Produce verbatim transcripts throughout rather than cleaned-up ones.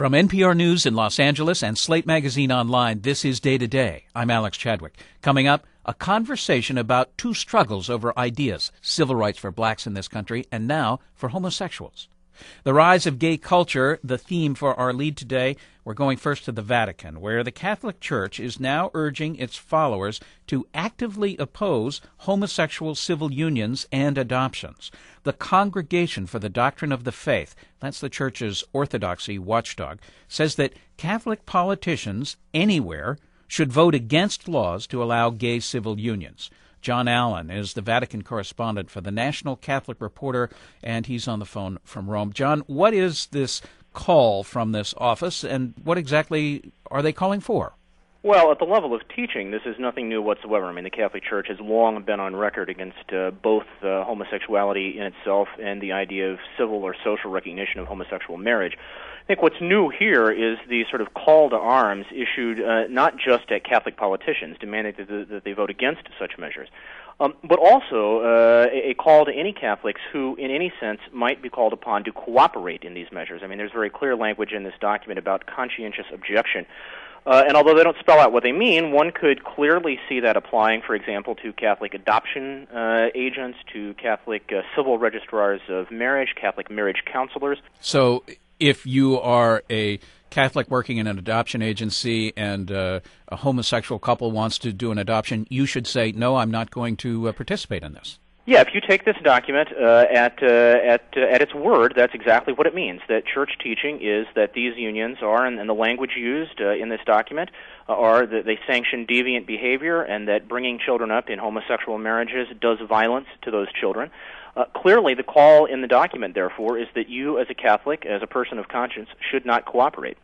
From N P R News in Los Angeles and Slate Magazine Online, this is Day to Day. I'm Alex Chadwick. Coming up, a conversation about two struggles over ideas, civil rights for blacks in this country, and now for homosexuals. The rise of gay culture, the theme for our lead today. We're going first to the Vatican, where the Catholic Church is now urging its followers to actively oppose homosexual civil unions and adoptions. The Congregation for the Doctrine of the Faith, that's the Church's orthodoxy watchdog, says that Catholic politicians anywhere should vote against laws to allow gay civil unions. John Allen is the Vatican correspondent for the National Catholic Reporter, and he's on the phone from Rome. John, what is this call from this office, and what exactly are they calling for? Well, at the level of teaching, this is nothing new whatsoever. I mean, the Catholic Church has long been on record against uh, both uh, homosexuality in itself and the idea of civil or social recognition of homosexual marriage. I think what's new here is the sort of call to arms issued uh, not just at Catholic politicians demanding that, that they vote against such measures, um, but also uh, a call to any Catholics who, in any sense, might be called upon to cooperate in these measures. I mean, there's very clear language in this document about conscientious objection. Uh, and although they don't spell out what they mean, one could clearly see that applying, for example, to Catholic adoption uh, agents, to Catholic uh, civil registrars of marriage, Catholic marriage counselors. So if you are a Catholic working in an adoption agency and uh, a homosexual couple wants to do an adoption, you should say, no, I'm not going to uh, participate in this. Yeah, if you take this document uh, at uh, at uh, at its word, that's exactly what it means. That church teaching is that these unions are, and, and the language used uh, in this document uh, are that they sanction deviant behavior, and that bringing children up in homosexual marriages does violence to those children. Uh, clearly, the call in the document, therefore, is that you, as a Catholic, as a person of conscience, should not cooperate.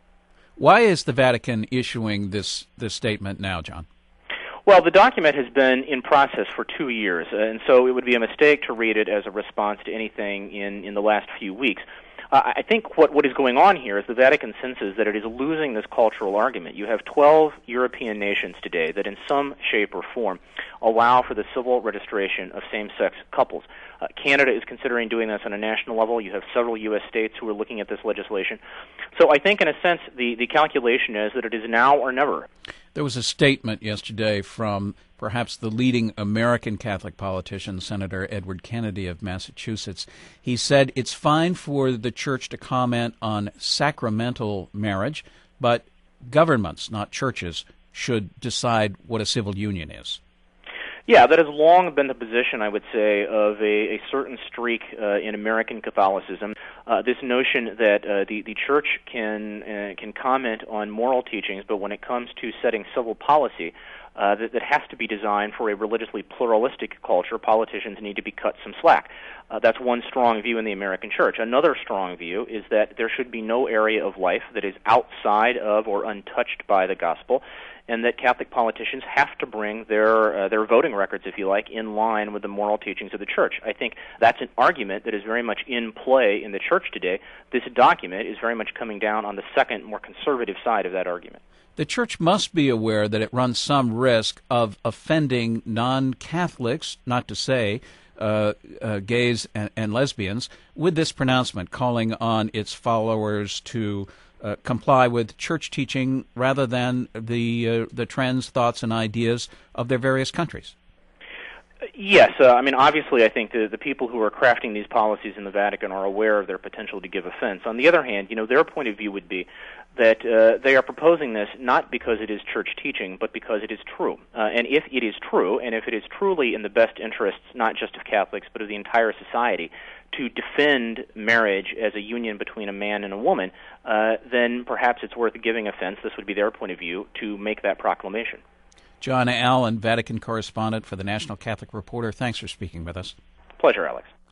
Why is the Vatican issuing this this statement now, John? Well, the document has been in process for two years, uh, and so it would be a mistake to read it as a response to anything in, in the last few weeks. Uh, I think what, what is going on here is the Vatican senses that it is losing this cultural argument. You have twelve European nations today that in some shape or form allow for the civil registration of same-sex couples. Uh, Canada is considering doing this on a national level. You have several U S states who are looking at this legislation. So I think, in a sense, the, the calculation is that it is now or never. There was a statement yesterday from perhaps the leading American Catholic politician, Senator Edward Kennedy of Massachusetts. He said it's fine for the church to comment on sacramental marriage, but governments, not churches, should decide what a civil union is. Yeah, that has long been the position, I would say, of a, a certain streak uh, in American Catholicism. Uh, this notion that uh, the, the church can uh, can comment on moral teachings, but when it comes to setting civil policy, uh, that, that has to be designed for a religiously pluralistic culture. Politicians need to be cut some slack. Uh, that's one strong view in the American church. Another strong view is that there should be no area of life that is outside of or untouched by the gospel, and that Catholic politicians have to bring their uh, their voting records, if you like, in line with the moral teachings of the Church. I think that's an argument that is very much in play in the Church today. This document is very much coming down on the second, more conservative side of that argument. The Church must be aware that it runs some risk of offending non-Catholics, not to say uh, uh, gays and, and lesbians, with this pronouncement calling on its followers to Uh, comply with church teaching rather than the uh, the trends, thoughts, and ideas of their various countries. Yes, uh, I mean, obviously, I think the, the people who are crafting these policies in the Vatican are aware of their potential to give offense. On the other hand, you know, their point of view would be that uh, they are proposing this not because it is church teaching, but because it is true. Uh, and if it is true, and if it is truly in the best interests not just of Catholics, but of the entire society, to defend marriage as a union between a man and a woman, uh, then perhaps it's worth giving offense, this would be their point of view, to make that proclamation. John Allen, Vatican correspondent for the National Catholic Reporter, thanks for speaking with us. Pleasure, Alex.